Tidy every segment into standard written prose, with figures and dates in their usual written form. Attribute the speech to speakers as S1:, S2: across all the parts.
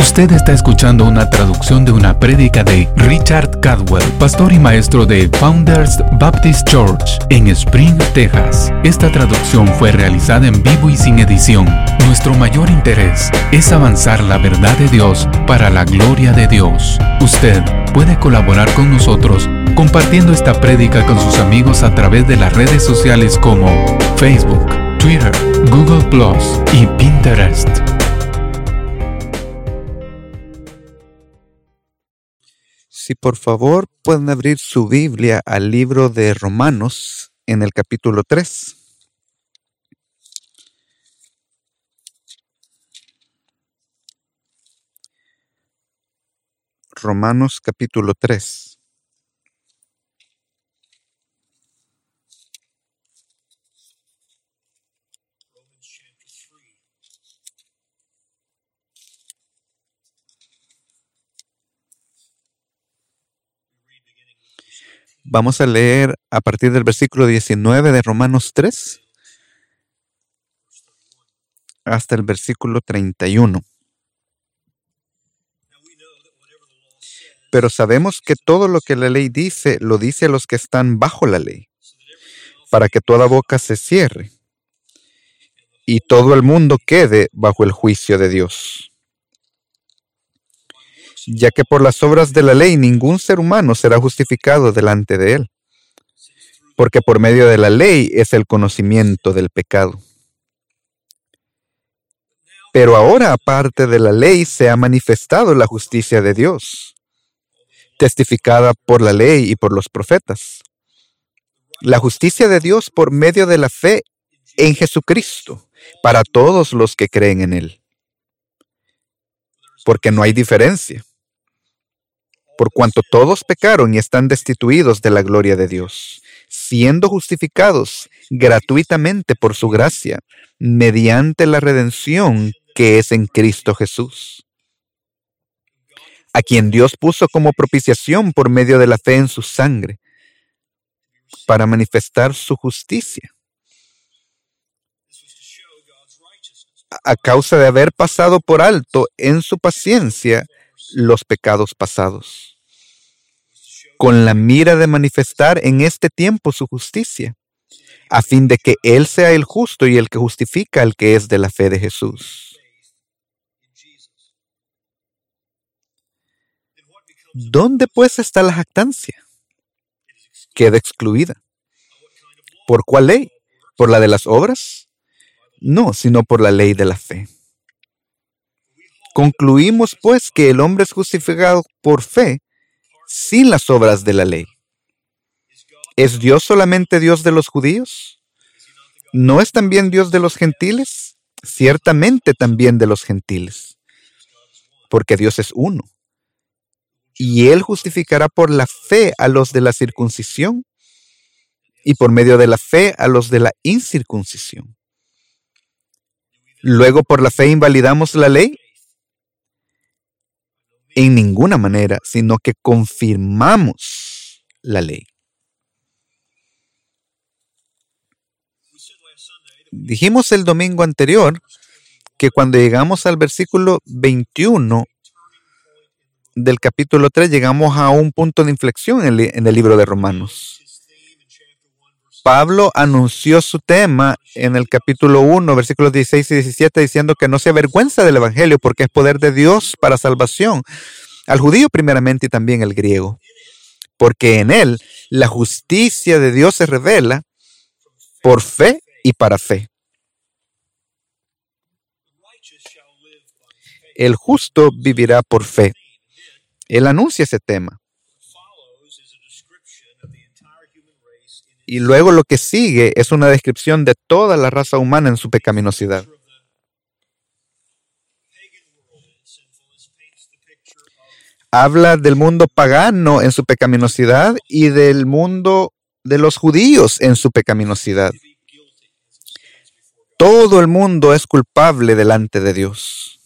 S1: Usted está escuchando una traducción de una prédica de Richard Cadwell, pastor y maestro de Founders Baptist Church en Spring, Texas. Esta traducción fue realizada en vivo y sin edición. Nuestro mayor interés es avanzar la verdad de Dios para la gloria de Dios. Usted puede colaborar con nosotros compartiendo esta prédica con sus amigos a través de las redes sociales como Facebook, Twitter, Google Plus y Pinterest.
S2: Si por favor pueden abrir su Biblia al libro de Romanos en el capítulo 3. Romanos capítulo 3. Vamos a leer a partir del versículo 19 de Romanos 3 hasta el versículo 31. Pero sabemos que todo lo que la ley dice, lo dice a los que están bajo la ley, para que toda boca se cierre y todo el mundo quede bajo el juicio de Dios. Ya que por las obras de la ley ningún ser humano será justificado delante de él, porque por medio de la ley es el conocimiento del pecado. Pero ahora, aparte de la ley, se ha manifestado la justicia de Dios, testificada por la ley y por los profetas. La justicia de Dios por medio de la fe en Jesucristo, para todos los que creen en Él. Porque no hay diferencia. Por cuanto todos pecaron y están destituidos de la gloria de Dios, siendo justificados gratuitamente por su gracia, mediante la redención que es en Cristo Jesús, a quien Dios puso como propiciación por medio de la fe en su sangre, para manifestar su justicia, a causa de haber pasado por alto en su paciencia los pecados pasados, con la mira de manifestar en este tiempo su justicia, a fin de que Él sea el justo y el que justifica al que es de la fe de Jesús. ¿Dónde pues está la jactancia? Queda excluida. ¿Por cuál ley? ¿Por la de las obras? No, sino por la ley de la fe. Concluimos, pues, que el hombre es justificado por fe, sin las obras de la ley. ¿Es Dios solamente Dios de los judíos? ¿No es también Dios de los gentiles? Ciertamente también de los gentiles, porque Dios es uno. Y Él justificará por la fe a los de la circuncisión y por medio de la fe a los de la incircuncisión. Luego, ¿por la fe invalidamos la ley? En ninguna manera, sino que confirmamos la ley. Dijimos el domingo anterior que cuando llegamos al versículo 21 del capítulo 3, llegamos a un punto de inflexión en el libro de Romanos. Pablo anunció su tema en el capítulo 1, versículos 16 y 17, diciendo que no se avergüenza del evangelio porque es poder de Dios para salvación, al judío primeramente y también al griego. Porque en él la justicia de Dios se revela por fe y para fe. El justo vivirá por fe. Él anuncia ese tema. Y luego lo que sigue es una descripción de toda la raza humana en su pecaminosidad. Habla del mundo pagano en su pecaminosidad y del mundo de los judíos en su pecaminosidad. Todo el mundo es culpable delante de Dios,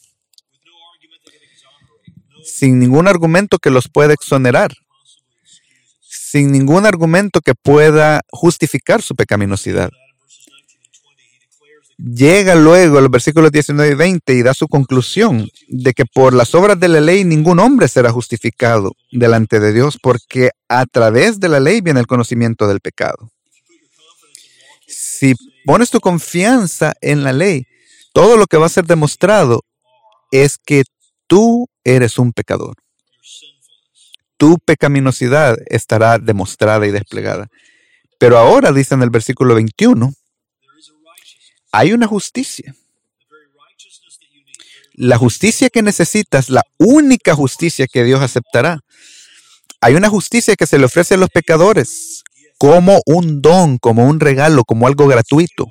S2: sin ningún argumento que los pueda exonerar, sin ningún argumento que pueda justificar su pecaminosidad. llega luego a los versículos 19 y 20 y da su conclusión de que por las obras de la ley ningún hombre será justificado delante de Dios, porque a través de la ley viene el conocimiento del pecado. Si pones tu confianza en la ley, todo lo que va a ser demostrado es que tú eres un pecador. Tu pecaminosidad estará demostrada y desplegada. Pero ahora, dice en el versículo 21, hay una justicia. La justicia que necesitas, la única justicia que Dios aceptará. Hay una justicia que se le ofrece a los pecadores como un don, como un regalo, como algo gratuito.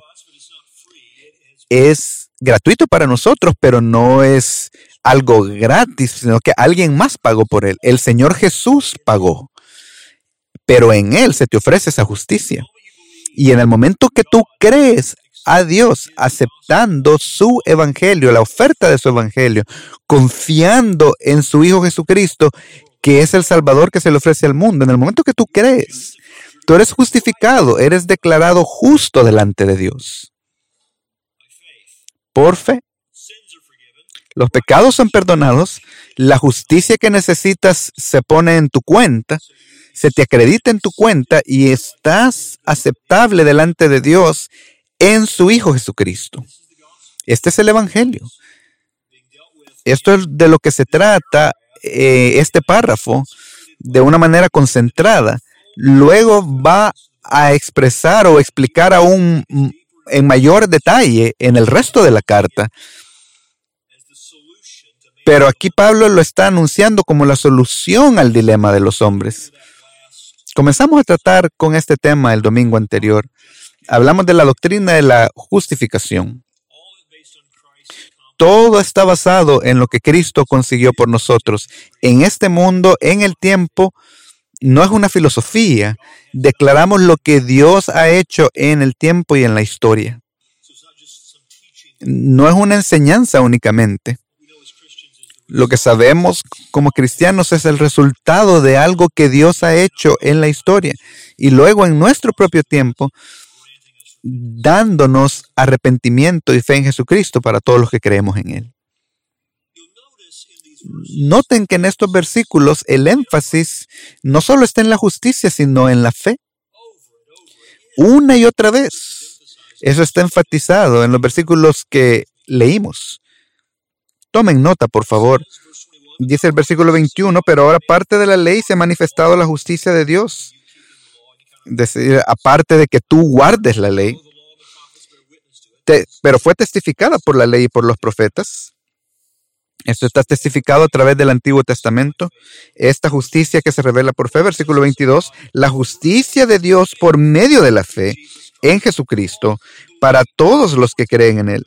S2: Es gratuito para nosotros, pero no es algo gratis, sino que alguien más pagó por él. El Señor Jesús pagó, pero en Él se te ofrece esa justicia. Y en el momento que tú crees a Dios, aceptando su evangelio, la oferta de su evangelio, confiando en su Hijo Jesucristo, que es el Salvador que se le ofrece al mundo, en el momento que tú crees, tú eres justificado, eres declarado justo delante de Dios. Por fe. Los pecados son perdonados, la justicia que necesitas se pone en tu cuenta, se te acredita en tu cuenta y estás aceptable delante de Dios en su Hijo Jesucristo. Este es el Evangelio. Esto es de lo que se trata este párrafo de una manera concentrada. Luego va a expresar o explicar aún en mayor detalle en el resto de la carta. Pero aquí Pablo lo está anunciando como la solución al dilema de los hombres. Comenzamos a tratar con este tema el domingo anterior. Hablamos de la doctrina de la justificación. Todo está basado en lo que Cristo consiguió por nosotros. En este mundo, en el tiempo, no es una filosofía. Declaramos lo que Dios ha hecho en el tiempo y en la historia. No es una enseñanza únicamente. Lo que sabemos como cristianos es el resultado de algo que Dios ha hecho en la historia y luego en nuestro propio tiempo, dándonos arrepentimiento y fe en Jesucristo para todos los que creemos en Él. Noten que en estos versículos el énfasis no solo está en la justicia, sino en la fe. Una y otra vez. Eso está enfatizado en los versículos que leímos. Tomen nota, por favor. Dice el versículo 21, pero ahora aparte de la ley se ha manifestado la justicia de Dios. Es decir, aparte de que tú guardes la ley, pero fue testificada por la ley y por los profetas. Esto está testificado a través del Antiguo Testamento. Esta justicia que se revela por fe, versículo 22, la justicia de Dios por medio de la fe en Jesucristo para todos los que creen en Él.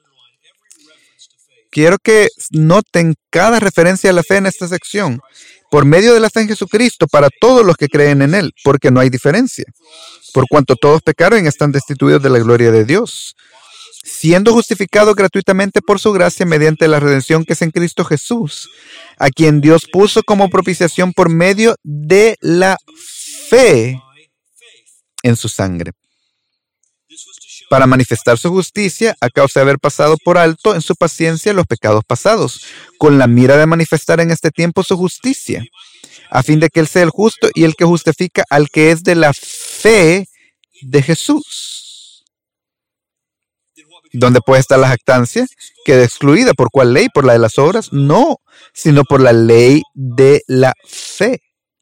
S2: Quiero que noten cada referencia a la fe en esta sección. Por medio de la fe en Jesucristo, para todos los que creen en Él, porque no hay diferencia. Por cuanto todos pecaron y están destituidos de la gloria de Dios, siendo justificados gratuitamente por su gracia mediante la redención que es en Cristo Jesús, a quien Dios puso como propiciación por medio de la fe en su sangre, para manifestar su justicia a causa de haber pasado por alto en su paciencia los pecados pasados, con la mira de manifestar en este tiempo su justicia, a fin de que Él sea el justo y el que justifica al que es de la fe de Jesús. ¿Dónde puede estar la jactancia? ¿Queda excluida? ¿Por cuál ley? ¿Por la de las obras? No, sino por la ley de la fe.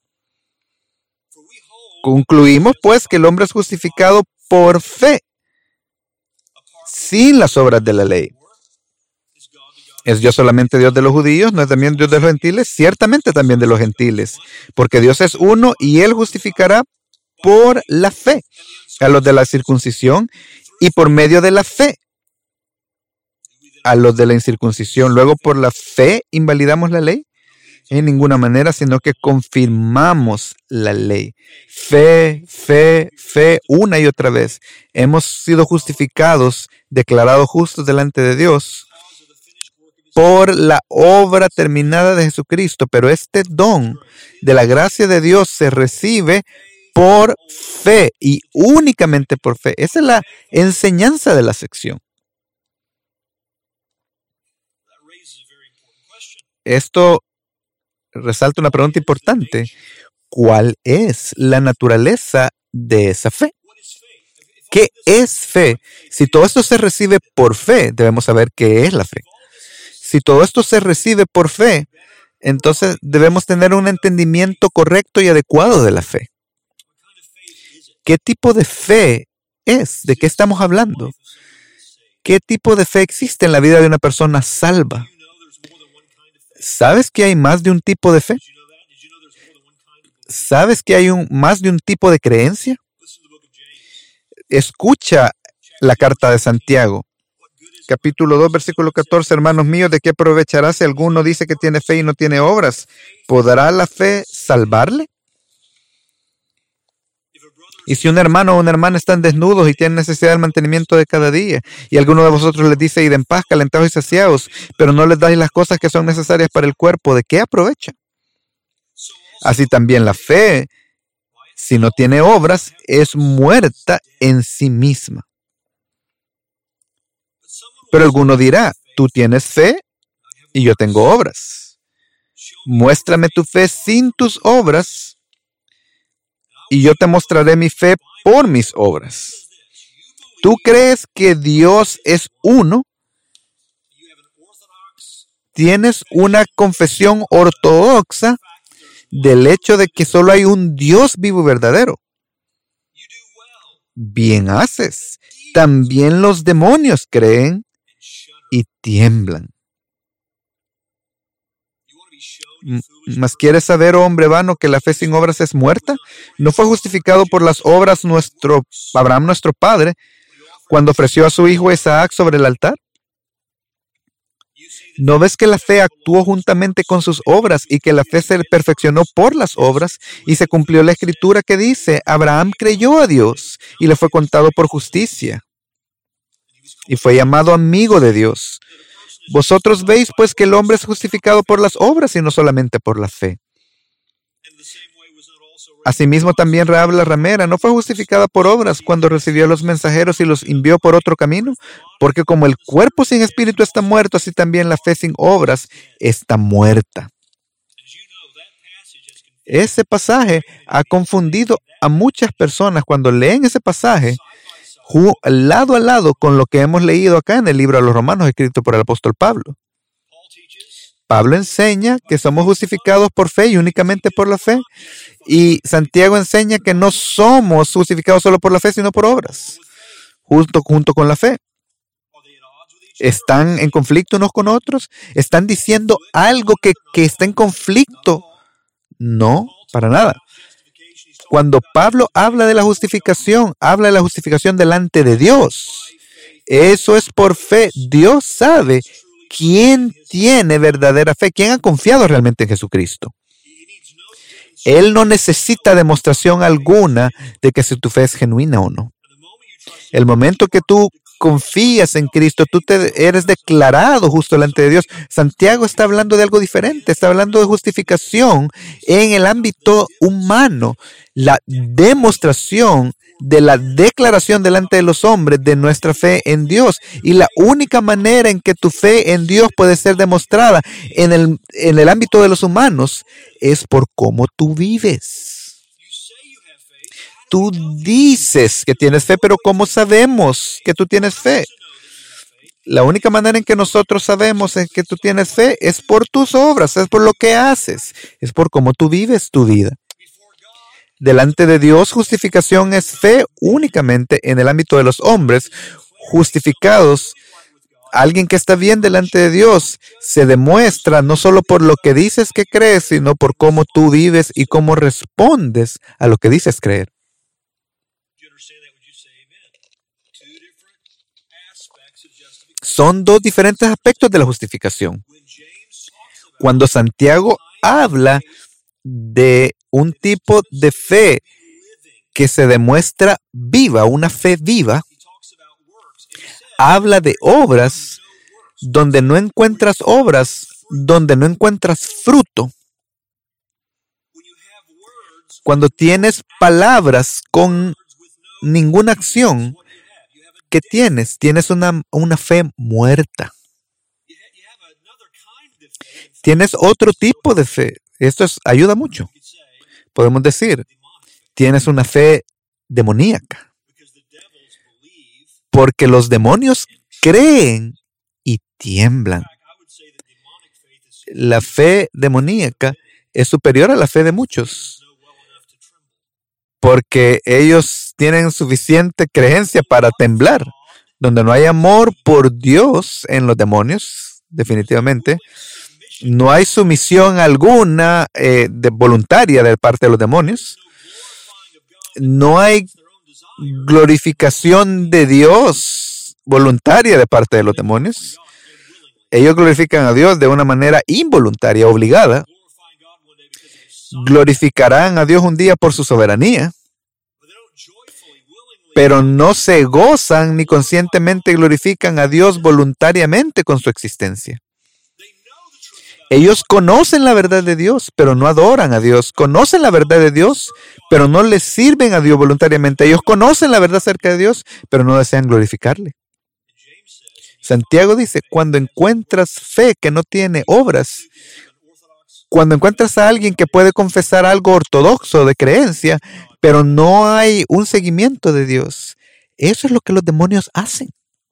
S2: Concluimos, pues, que el hombre es justificado por fe, sin las obras de la ley. ¿Es Dios solamente Dios de los judíos? ¿No es también Dios de los gentiles? Ciertamente también de los gentiles, porque Dios es uno y Él justificará por la fe a los de la circuncisión y por medio de la fe a los de la incircuncisión. Luego, por la fe, ¿invalidamos la ley? En ninguna manera, sino que confirmamos la ley. Fe, fe, fe, una y otra vez. Hemos sido justificados, declarados justos delante de Dios por la obra terminada de Jesucristo. Pero este don de la gracia de Dios se recibe por fe y únicamente por fe. Esa es la enseñanza de la sección. Esto resalta una pregunta importante. ¿Cuál es la naturaleza de esa fe? ¿Qué es fe? Si todo esto se recibe por fe, debemos saber qué es la fe. Si todo esto se recibe por fe, entonces debemos tener un entendimiento correcto y adecuado de la fe. ¿Qué tipo de fe es? ¿De qué estamos hablando? ¿Qué tipo de fe existe en la vida de una persona salva? ¿Sabes que hay más de un tipo de fe? ¿Sabes que hay más de un tipo de creencia? Escucha la carta de Santiago. Capítulo 2, versículo 14. Hermanos míos, ¿de qué aprovechará si alguno dice que tiene fe y no tiene obras? ¿Podrá la fe salvarle? Y si un hermano o una hermana están desnudos y tienen necesidad del mantenimiento de cada día, y alguno de vosotros les dice, id en paz, calentados y saciados, pero no les dais las cosas que son necesarias para el cuerpo, ¿de qué aprovecha? Así también la fe, si no tiene obras, es muerta en sí misma. Pero alguno dirá, tú tienes fe y yo tengo obras. Muéstrame tu fe sin tus obras y yo te mostraré mi fe por mis obras. ¿Tú crees que Dios es uno? Tienes una confesión ortodoxa del hecho de que solo hay un Dios vivo y verdadero. Bien haces. También los demonios creen y tiemblan. ¿Mas quieres saber, oh hombre vano, que la fe sin obras es muerta? ¿No fue justificado por las obras Abraham, nuestro padre, cuando ofreció a su hijo Isaac sobre el altar? ¿No ves que la fe actuó juntamente con sus obras y que la fe se perfeccionó por las obras y se cumplió la escritura que dice, Abraham creyó a Dios y le fue contado por justicia y fue llamado amigo de Dios? Vosotros veis pues que el hombre es justificado por las obras y no solamente por la fe. Asimismo también Rahab la ramera no fue justificada por obras cuando recibió a los mensajeros y los envió por otro camino, porque como el cuerpo sin espíritu está muerto, así también la fe sin obras está muerta. Ese pasaje ha confundido a muchas personas cuando leen ese pasaje lado a lado con lo que hemos leído acá en el libro de los Romanos escrito por el apóstol Pablo. Pablo enseña que somos justificados por fe y únicamente por la fe. Y Santiago enseña que no somos justificados solo por la fe, sino por obras, junto con la fe. ¿Están en conflicto unos con otros? ¿Están diciendo algo que está en conflicto? No, para nada. Cuando Pablo habla de la justificación delante de Dios. Eso es por fe. Dios sabe quién tiene verdadera fe, quién ha confiado realmente en Jesucristo. Él no necesita demostración alguna de que si tu fe es genuina o no. El momento que tú confías en Cristo, tú eres declarado justo delante de Dios. Santiago está hablando de algo diferente, está hablando de justificación en el ámbito humano, la demostración de la declaración delante de los hombres de nuestra fe en Dios. Y la única manera en que tu fe en Dios puede ser demostrada en el ámbito de los humanos es por cómo tú vives. Tú dices que tienes fe, pero ¿cómo sabemos que tú tienes fe? La única manera en que nosotros sabemos que tú tienes fe es por tus obras, es por lo que haces, es por cómo tú vives tu vida. Delante de Dios, justificación es fe únicamente en el ámbito de los hombres. Justificados, alguien que está bien delante de Dios, se demuestra no solo por lo que dices que crees, sino por cómo tú vives y cómo respondes a lo que dices creer. Son dos diferentes aspectos de la justificación. Cuando Santiago habla de un tipo de fe que se demuestra viva, una fe viva, habla de obras donde no encuentras fruto. Cuando tienes palabras con ninguna acción, ¿qué tienes? Tienes una fe muerta. Tienes otro tipo de fe. Esto ayuda mucho. Podemos decir, tienes una fe demoníaca. Porque los demonios creen y tiemblan. La fe demoníaca es superior a la fe de muchos. Porque ellos tienen suficiente creencia para temblar. Donde no hay amor por Dios en los demonios, definitivamente, no hay sumisión alguna voluntaria de parte de los demonios. No hay glorificación de Dios voluntaria de parte de los demonios. Ellos glorifican a Dios de una manera involuntaria, obligada. Glorificarán a Dios un día por su soberanía, pero no se gozan ni conscientemente glorifican a Dios voluntariamente con su existencia. Ellos conocen la verdad de Dios, pero no adoran a Dios. Conocen la verdad de Dios, pero no le sirven a Dios voluntariamente. Ellos conocen la verdad acerca de Dios, pero no desean glorificarle. Santiago dice, cuando encuentras fe que no tiene obras, cuando encuentras a alguien que puede confesar algo ortodoxo de creencia, pero no hay un seguimiento de Dios, eso es lo que los demonios hacen.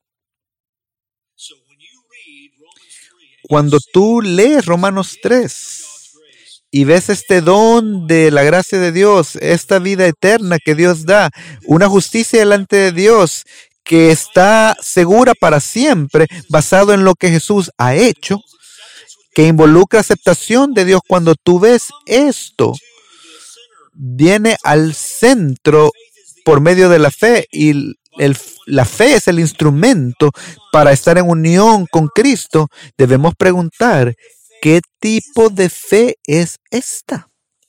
S2: Cuando tú lees Romanos 3 y ves este don de la gracia de Dios, esta vida eterna que Dios da, una justicia delante de Dios que está segura para siempre, basado en lo que Jesús ha hecho, que involucra aceptación de Dios, cuando tú ves esto, viene al centro por medio de la fe y la fe es el instrumento para estar en unión con Cristo. Debemos preguntar, ¿qué tipo de fe es esta?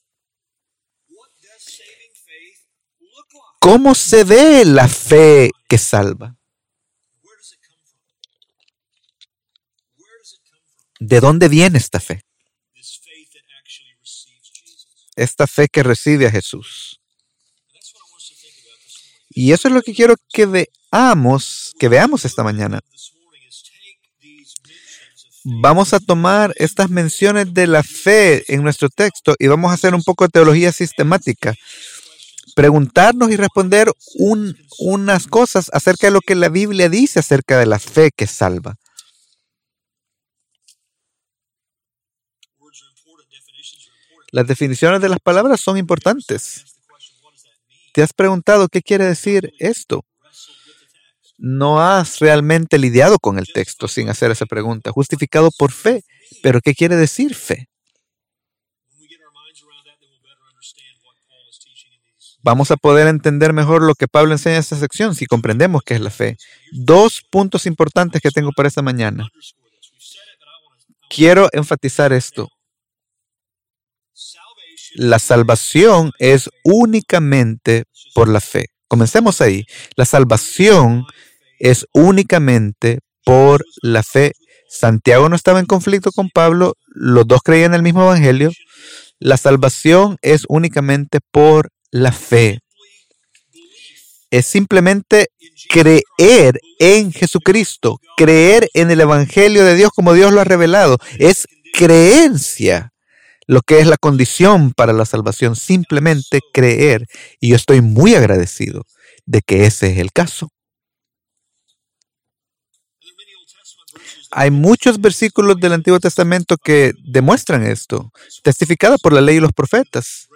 S2: ¿Cómo se ve la fe que salva? ¿De dónde viene esta fe? Esta fe que recibe a Jesús. Y eso es lo que quiero que veamos esta mañana. Vamos a tomar estas menciones de la fe en nuestro texto y vamos a hacer un poco de teología sistemática. Preguntarnos y responder unas cosas acerca de lo que la Biblia dice acerca de la fe que salva. Las definiciones de las palabras son importantes. ¿Te has preguntado qué quiere decir esto? No has realmente lidiado con el texto sin hacer esa pregunta. Justificado por fe. ¿Pero qué quiere decir fe? Vamos a poder entender mejor lo que Pablo enseña en esta sección si comprendemos qué es la fe. 2 puntos importantes que tengo para esta mañana. Quiero enfatizar esto. La salvación es únicamente por la fe. Comencemos ahí. La salvación es únicamente por la fe. Santiago no estaba en conflicto con Pablo. Los dos creían en el mismo evangelio. La salvación es únicamente por la fe. Es simplemente creer en Jesucristo. Creer en el evangelio de Dios como Dios lo ha revelado. Es creencia. Lo que es la condición para la salvación, simplemente creer. Y yo estoy muy agradecido de que ese es el caso. Hay muchos versículos del Antiguo Testamento que demuestran esto, testificado por la ley y los profetas.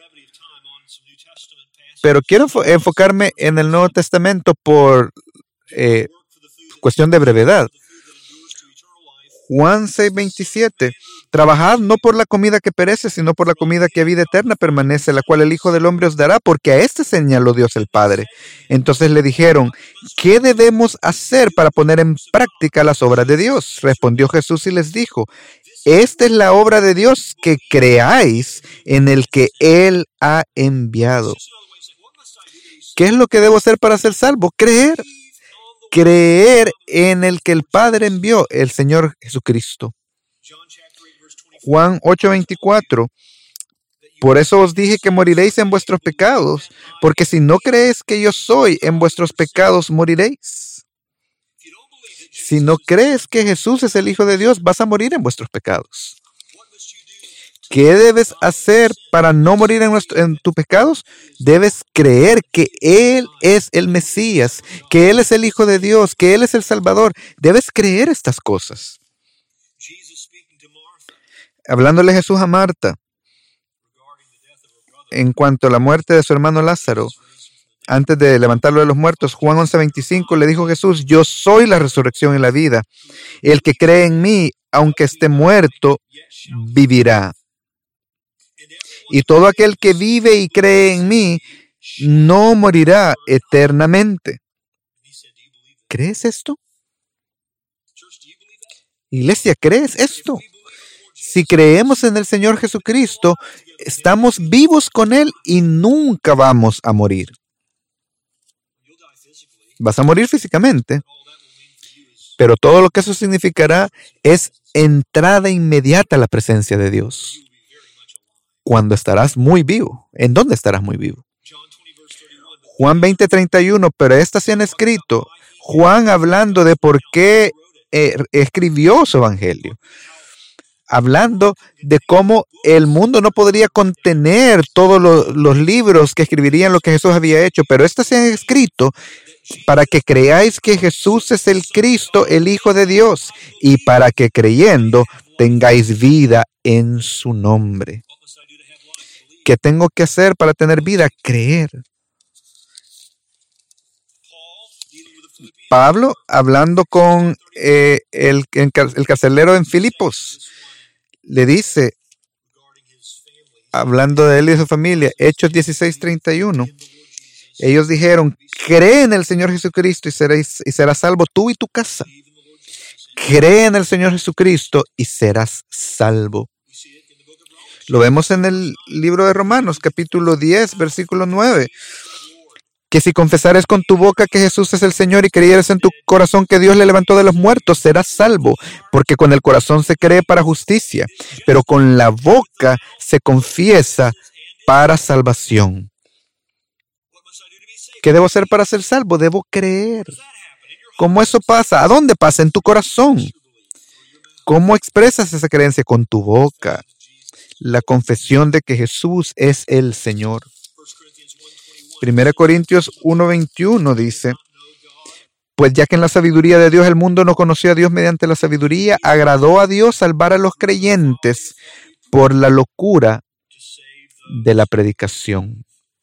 S2: Pero quiero enfocarme en el Nuevo Testamento por cuestión de brevedad. Juan 6:27. Trabajad no por la comida que perece, sino por la comida que a vida eterna permanece, la cual el Hijo del Hombre os dará, porque a este señaló Dios el Padre. Entonces le dijeron, ¿qué debemos hacer para poner en práctica las obras de Dios? Respondió Jesús y les dijo, esta es la obra de Dios, que creáis en el que Él ha enviado. ¿Qué es lo que debo hacer para ser salvo? Creer. Creer en el que el Padre envió, el Señor Jesucristo. Juan 8:24. Por eso os dije que moriréis en vuestros pecados, porque si no creéis que yo soy, en vuestros pecados moriréis. Si no crees que Jesús es el Hijo de Dios, vas a morir en vuestros pecados. ¿Qué debes hacer para no morir en tus pecados? Debes creer que Él es el Mesías, que Él es el Hijo de Dios, que Él es el Salvador. Debes creer estas cosas. Hablándole Jesús a Marta en cuanto a la muerte de su hermano Lázaro, antes de levantarlo de los muertos, Juan 11:25 le dijo Jesús: yo soy la resurrección y la vida. El que cree en mí, aunque esté muerto, vivirá. Y todo aquel que vive y cree en mí no morirá eternamente. ¿Crees esto? Iglesia, ¿crees esto? Si creemos en el Señor Jesucristo, estamos vivos con Él y nunca vamos a morir. Vas a morir físicamente, pero todo lo que eso significará es entrada inmediata a la presencia de Dios. Cuando estarás muy vivo. ¿En dónde estarás muy vivo? Juan 20:31, pero estas se han escrito. Juan hablando de por qué escribió su evangelio. Hablando de cómo el mundo no podría contener todos los libros que escribirían lo que Jesús había hecho, pero estas se han escrito para que creáis que Jesús es el Cristo, el Hijo de Dios, y para que creyendo tengáis vida en su nombre. ¿Qué tengo que hacer para tener vida? Creer. Pablo, hablando con el carcelero en Filipos, le dice, hablando de él y de su familia, Hechos 16:31, ellos dijeron: cree en el Señor Jesucristo y serás salvo tú y tu casa. Cree en el Señor Jesucristo y serás salvo. Lo vemos en el libro de Romanos, capítulo 10, versículo 9. Que si confesares con tu boca que Jesús es el Señor y creyeres en tu corazón que Dios le levantó de los muertos, serás salvo, porque con el corazón se cree para justicia, pero con la boca se confiesa para salvación. ¿Qué debo hacer para ser salvo? Debo creer. ¿Cómo eso pasa? ¿A dónde pasa? En tu corazón. ¿Cómo expresas esa creencia? Con tu boca. La confesión de que Jesús es el Señor. 1 Corintios 1:21 dice: pues ya que en la sabiduría de Dios el mundo no conoció a Dios mediante la sabiduría, agradó a Dios salvar a los creyentes por la locura de la predicación.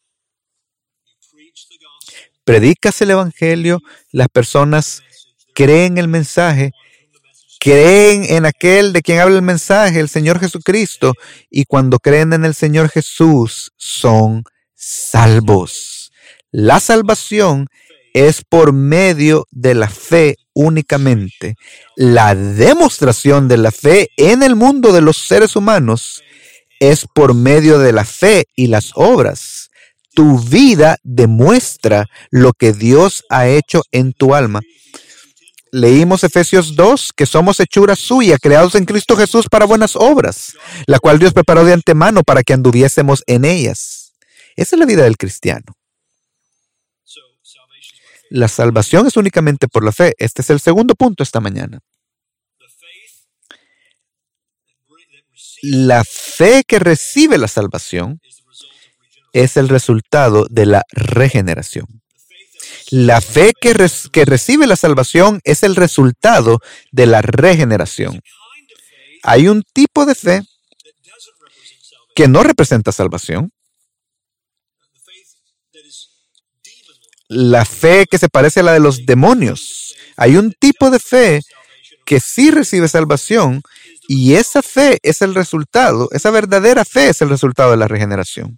S2: Predicas el Evangelio, las personas creen el mensaje, creen en aquel de quien habla el mensaje, el Señor Jesucristo, y cuando creen en el Señor Jesús, son salvos. La salvación es por medio de la fe únicamente. La demostración de la fe en el mundo de los seres humanos es por medio de la fe y las obras. Tu vida demuestra lo que Dios ha hecho en tu alma. Leímos Efesios 2, que somos hechura suya, creados en Cristo Jesús para buenas obras, la cual Dios preparó de antemano para que anduviésemos en ellas. Esa es la vida del cristiano. La salvación es únicamente por la fe. Este es el segundo punto esta mañana. La fe que recibe la salvación es el resultado de la regeneración. La fe que recibe la salvación es el resultado de la regeneración. Hay un tipo de fe que no representa salvación. La fe que se parece a la de los demonios. Hay un tipo de fe que sí recibe salvación y esa fe es el resultado, esa verdadera fe es el resultado de la regeneración.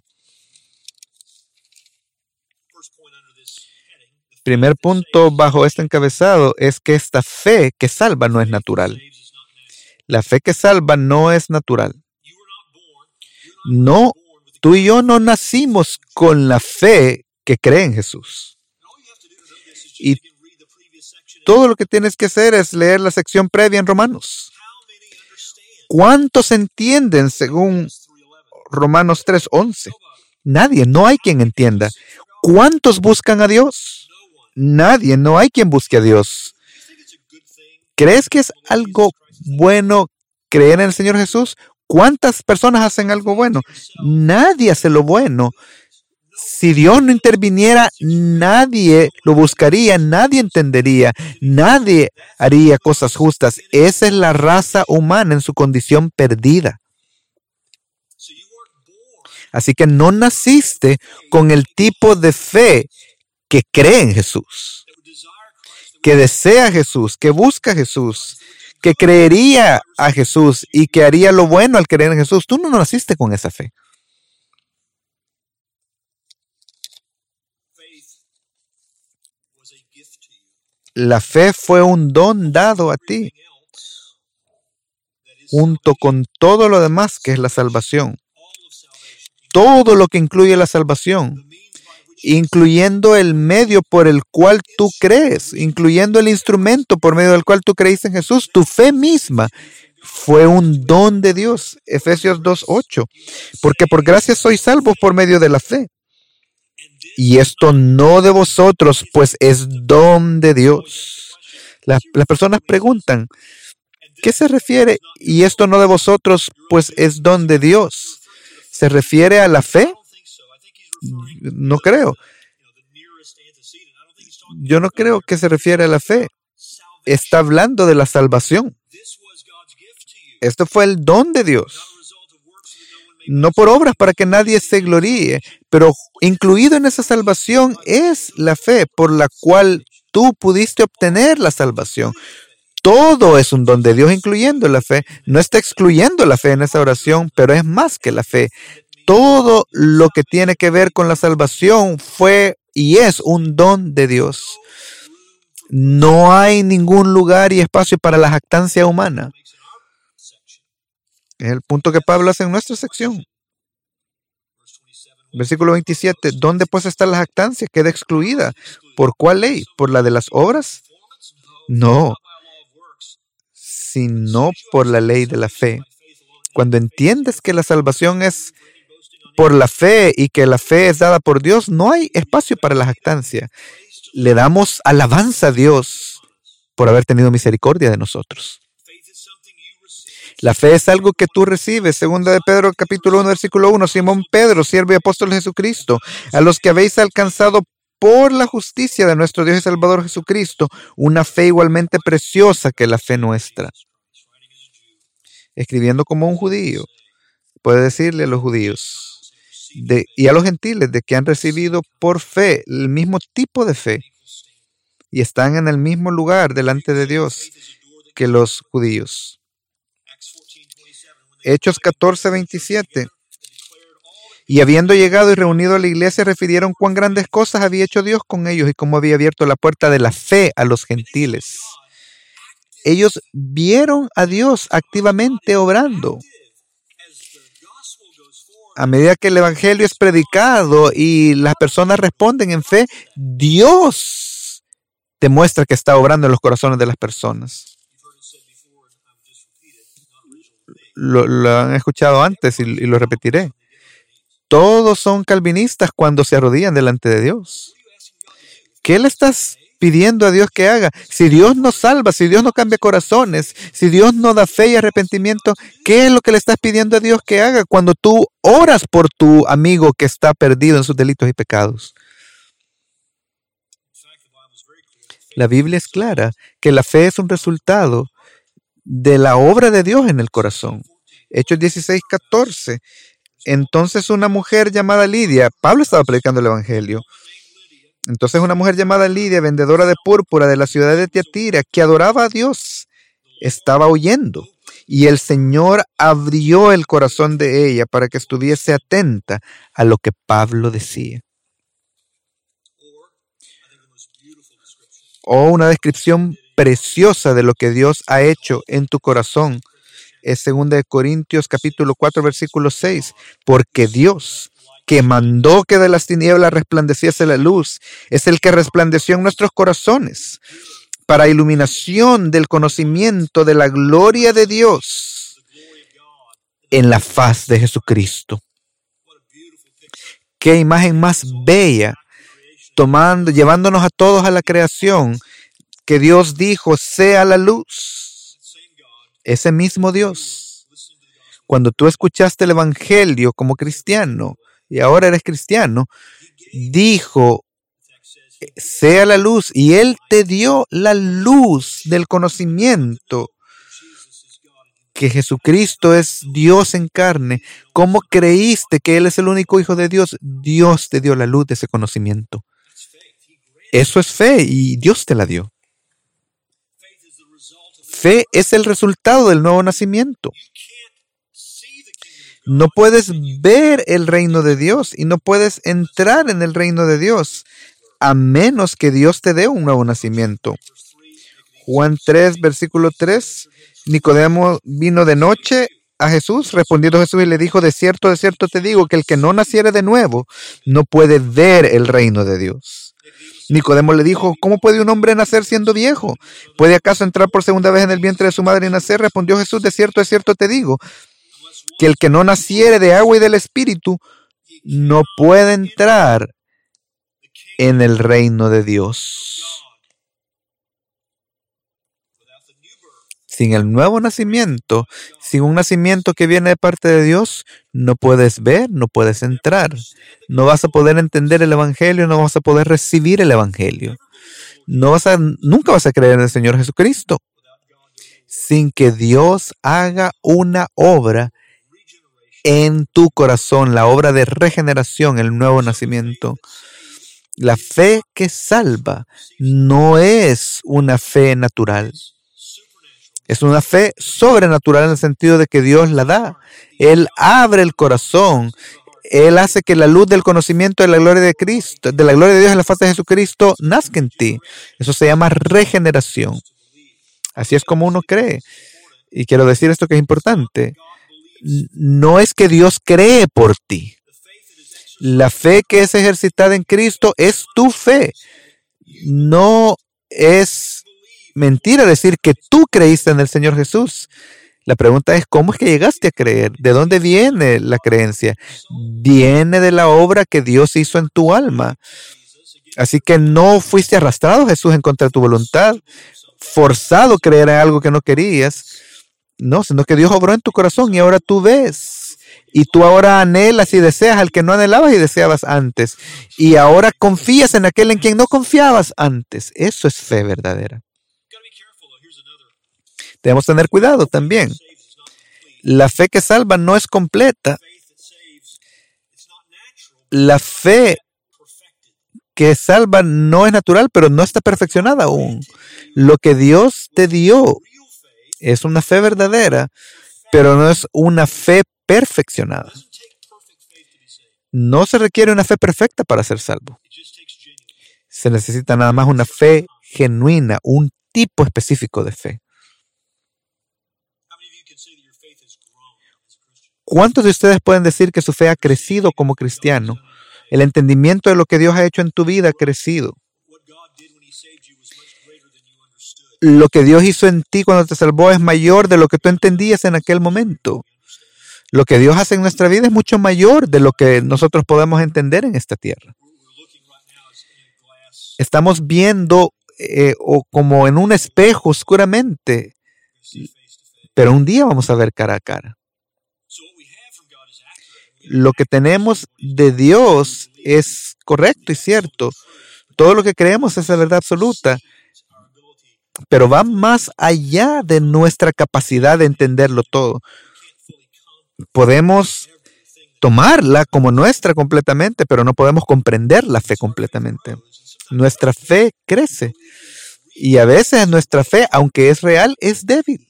S2: Primer punto bajo este encabezado es que esta fe que salva no es natural. La fe que salva no es natural. No, tú y yo no nacimos con la fe que cree en Jesús. Y todo lo que tienes que hacer es leer la sección previa en Romanos. ¿Cuántos entienden según Romanos 3:11? Nadie, no hay quien entienda. ¿Cuántos buscan a Dios? Nadie, no hay quien busque a Dios. ¿Crees que es algo bueno creer en el Señor Jesús? ¿Cuántas personas hacen algo bueno? Nadie hace lo bueno. Si Dios no interviniera, nadie lo buscaría, nadie entendería, nadie haría cosas justas. Esa es la raza humana en su condición perdida. Así que no naciste con el tipo de fe que cree en Jesús, que desea a Jesús, que busca a Jesús, que creería a Jesús y que haría lo bueno al creer en Jesús. Tú no naciste con esa fe. La fe fue un don dado a ti, junto con todo lo demás que es la salvación. Todo lo que incluye la salvación, incluyendo el medio por el cual tú crees, incluyendo el instrumento por medio del cual tú creíste en Jesús. Tu fe misma fue un don de Dios. Efesios 2:8. Porque por gracia sois salvos por medio de la fe. Y esto no de vosotros, pues es don de Dios. Las personas preguntan, ¿qué se refiere? Y esto no de vosotros, pues es don de Dios. ¿Se refiere a la fe? No creo. Yo no creo que se refiere a la fe. Está hablando de la salvación. Esto fue el don de Dios. No por obras para que nadie se gloríe, pero incluido en esa salvación es la fe por la cual tú pudiste obtener la salvación. Todo es un don de Dios, incluyendo la fe. No está excluyendo la fe en esa oración, pero es más que la fe. Todo lo que tiene que ver con la salvación fue y es un don de Dios. No hay ningún lugar y espacio para la jactancia humana. Es el punto que Pablo hace en nuestra sección. Versículo 27. ¿Dónde pues está la jactancia? Queda excluida. ¿Por cuál ley? ¿Por la de las obras? No, sino por la ley de la fe. Cuando entiendes que la salvación es por la fe y que la fe es dada por Dios, no hay espacio para la jactancia. Le damos alabanza a Dios por haber tenido misericordia de nosotros. La fe es algo que tú recibes. Segunda de Pedro, capítulo 1, versículo 1. Simón Pedro, siervo y apóstol de Jesucristo, a los que habéis alcanzado por la justicia de nuestro Dios y Salvador Jesucristo, una fe igualmente preciosa que la fe nuestra. Escribiendo como un judío, puede decirle a los judíos y a los gentiles de que han recibido por fe el mismo tipo de fe y están en el mismo lugar delante de Dios que los judíos. Hechos 14:27. Y habiendo llegado y reunido a la iglesia, refirieron cuán grandes cosas había hecho Dios con ellos y cómo había abierto la puerta de la fe a los gentiles. Ellos vieron a Dios activamente obrando. A medida que el evangelio es predicado y las personas responden en fe, Dios demuestra que está obrando en los corazones de las personas. Lo han escuchado antes y lo repetiré. Todos son calvinistas cuando se arrodillan delante de Dios. ¿Qué le estás pidiendo a Dios que haga? Si Dios no salva, si Dios no cambia corazones, si Dios no da fe y arrepentimiento, ¿qué es lo que le estás pidiendo a Dios que haga cuando tú oras por tu amigo que está perdido en sus delitos y pecados? La Biblia es clara que la fe es un resultado de la obra de Dios en el corazón. Hechos 16:14. Entonces una mujer llamada Lidia, Pablo estaba predicando el evangelio. Entonces una mujer llamada Lidia, vendedora de púrpura de la ciudad de Tiatira, que adoraba a Dios, estaba oyendo. Y el Señor abrió el corazón de ella para que estuviese atenta a lo que Pablo decía. Una descripción preciosa de lo que Dios ha hecho en tu corazón es 2 Corintios capítulo 4 versículo 6. Porque Dios, que mandó que de las tinieblas resplandeciese la luz, es el que resplandeció en nuestros corazones para iluminación del conocimiento de la gloria de Dios en la faz de Jesucristo. Qué imagen más bella, llevándonos a todos a la creación, que Dios dijo, sea la luz. Ese mismo Dios, cuando tú escuchaste el Evangelio como cristiano y ahora eres cristiano, dijo, sea la luz, y Él te dio la luz del conocimiento que Jesucristo es Dios en carne. ¿Cómo creíste que Él es el único Hijo de Dios? Dios te dio la luz de ese conocimiento. Eso es fe y Dios te la dio. Fe es el resultado del nuevo nacimiento. No puedes ver el reino de Dios y no puedes entrar en el reino de Dios a menos que Dios te dé un nuevo nacimiento. Juan 3, versículo 3. Nicodemo vino de noche a Jesús, respondiendo Jesús y le dijo, de cierto te digo que el que no naciere de nuevo no puede ver el reino de Dios. Nicodemo le dijo, ¿cómo puede un hombre nacer siendo viejo? ¿Puede acaso entrar por segunda vez en el vientre de su madre y nacer? Respondió Jesús, de cierto te digo que el que no naciere de agua y del Espíritu no puede entrar en el reino de Dios. Sin el nuevo nacimiento, sin un nacimiento que viene de parte de Dios, no puedes ver, no puedes entrar. No vas a poder entender el Evangelio, no vas a poder recibir el Evangelio. Nunca vas a creer en el Señor Jesucristo sin que Dios haga una obra en tu corazón, la obra de regeneración, el nuevo nacimiento. La fe que salva no es una fe natural. Es una fe sobrenatural en el sentido de que Dios la da. Él abre el corazón. Él hace que la luz del conocimiento de la gloria de Cristo, de la gloria de Dios en la faz de Jesucristo, nazca en ti. Eso se llama regeneración. Así es como uno cree. Y quiero decir esto que es importante. No es que Dios cree por ti. La fe que es ejercitada en Cristo es tu fe. No es mentira decir que tú creíste en el Señor Jesús. La pregunta es, ¿cómo es que llegaste a creer? ¿De dónde viene la creencia? Viene de la obra que Dios hizo en tu alma. Así que no fuiste arrastrado, Jesús, en contra de tu voluntad, forzado a creer en algo que no querías. No, sino que Dios obró en tu corazón y ahora tú ves. Y tú ahora anhelas y deseas al que no anhelabas y deseabas antes. Y ahora confías en aquel en quien no confiabas antes. Eso es fe verdadera. Debemos tener cuidado también. La fe que salva no es completa. La fe que salva no es natural, pero no está perfeccionada aún. Lo que Dios te dio es una fe verdadera, pero no es una fe perfeccionada. No se requiere una fe perfecta para ser salvo. Se necesita nada más una fe genuina, un tipo específico de fe. ¿Cuántos de ustedes pueden decir que su fe ha crecido como cristiano? El entendimiento de lo que Dios ha hecho en tu vida ha crecido. Lo que Dios hizo en ti cuando te salvó es mayor de lo que tú entendías en aquel momento. Lo que Dios hace en nuestra vida es mucho mayor de lo que nosotros podemos entender en esta tierra. Estamos viendo como en un espejo oscuramente, pero un día vamos a ver cara a cara. Lo que tenemos de Dios es correcto y cierto. Todo lo que creemos es la verdad absoluta, pero va más allá de nuestra capacidad de entenderlo todo. Podemos tomarla como nuestra completamente, pero no podemos comprender la fe completamente. Nuestra fe crece y a veces nuestra fe, aunque es real, es débil.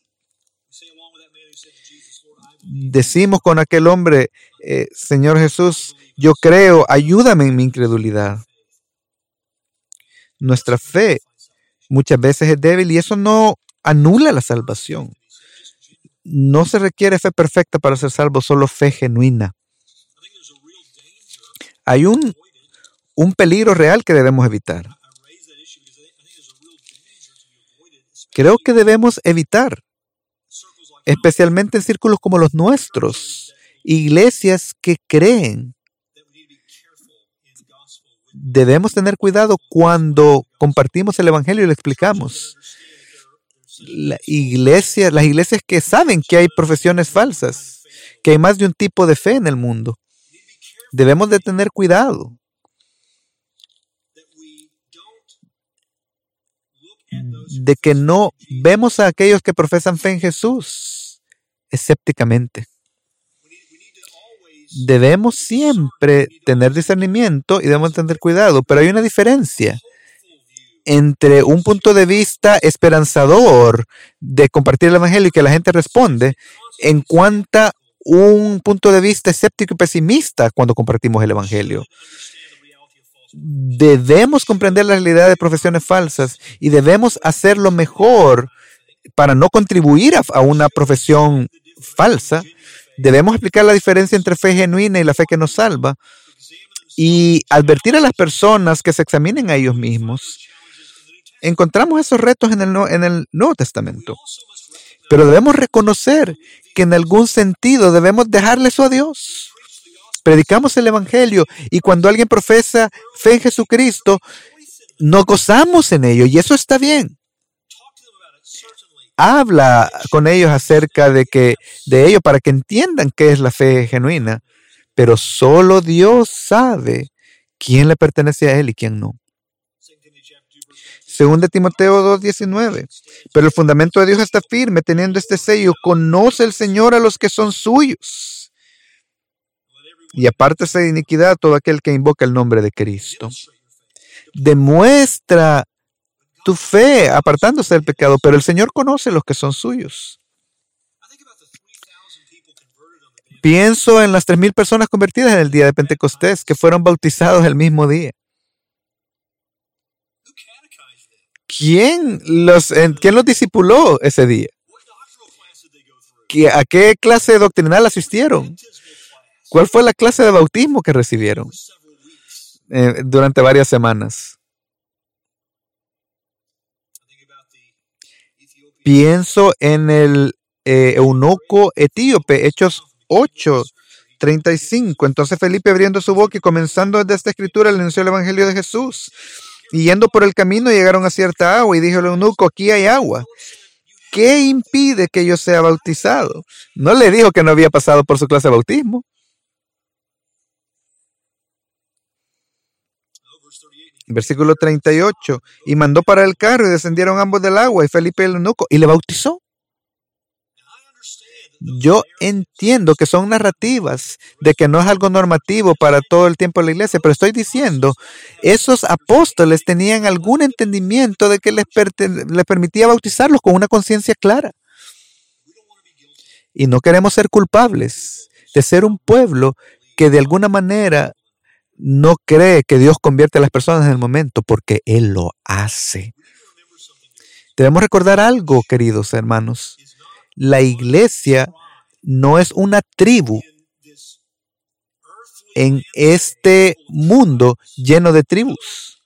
S2: Decimos con aquel hombre, Señor Jesús, yo creo, ayúdame en mi incredulidad. Nuestra fe muchas veces es débil y eso no anula la salvación. No se requiere fe perfecta para ser salvo, solo fe genuina. Hay un peligro real que debemos evitar. Creo que debemos evitar, especialmente en círculos como los nuestros, iglesias que creen. Debemos tener cuidado cuando compartimos el Evangelio y lo explicamos. Las iglesias que saben que hay profesiones falsas, que hay más de un tipo de fe en el mundo, debemos de tener cuidado de que no vemos a aquellos que profesan fe en Jesús escépticamente. Debemos siempre tener discernimiento y debemos tener cuidado, pero hay una diferencia entre un punto de vista esperanzador de compartir el Evangelio y que la gente responde, en cuanto a un punto de vista escéptico y pesimista cuando compartimos el Evangelio. Debemos comprender la realidad de profesiones falsas y debemos hacer lo mejor para no contribuir a una profesión falsa. Debemos explicar la diferencia entre fe genuina y la fe que nos salva y advertir a las personas que se examinen a ellos mismos. Encontramos esos retos en el Nuevo Testamento, pero debemos reconocer que en algún sentido debemos dejarle eso a Dios. Predicamos el Evangelio y cuando alguien profesa fe en Jesucristo, nos gozamos en ello y eso está bien. Habla con ellos acerca de ello para que entiendan qué es la fe genuina, pero solo Dios sabe quién le pertenece a Él y quién no. 2 Timoteo 2:19. Pero el fundamento de Dios está firme, teniendo este sello: conoce el Señor a los que son suyos. Y apártese de iniquidad todo aquel que invoca el nombre de Cristo. Demuestra tu fe apartándose del pecado, pero el Señor conoce a los que son suyos. Pienso en las 3,000 personas convertidas en el día de Pentecostés que fueron bautizados el mismo día. ¿Quién los discipuló ese día? ¿A qué clase doctrinal asistieron? ¿Cuál fue la clase de bautismo que recibieron durante varias semanas? Pienso en el eunuco etíope, Hechos 8:35. Entonces Felipe, abriendo su boca y comenzando desde esta escritura, le anunció el Evangelio de Jesús. Y yendo por el camino llegaron a cierta agua y dijo el eunuco: aquí hay agua. ¿Qué impide que yo sea bautizado? No le dijo que no había pasado por su clase de bautismo. Versículo 38. Y mandó para el carro y descendieron ambos del agua, y Felipe el eunuco, y le bautizó. Yo entiendo que son narrativas, de que no es algo normativo para todo el tiempo de la iglesia, pero estoy diciendo, esos apóstoles tenían algún entendimiento de que les permitía bautizarlos con una conciencia clara. Y no queremos ser culpables de ser un pueblo que de alguna manera no cree que Dios convierte a las personas en el momento, porque Él lo hace. Debemos recordar algo, queridos hermanos. La iglesia no es una tribu en este mundo lleno de tribus.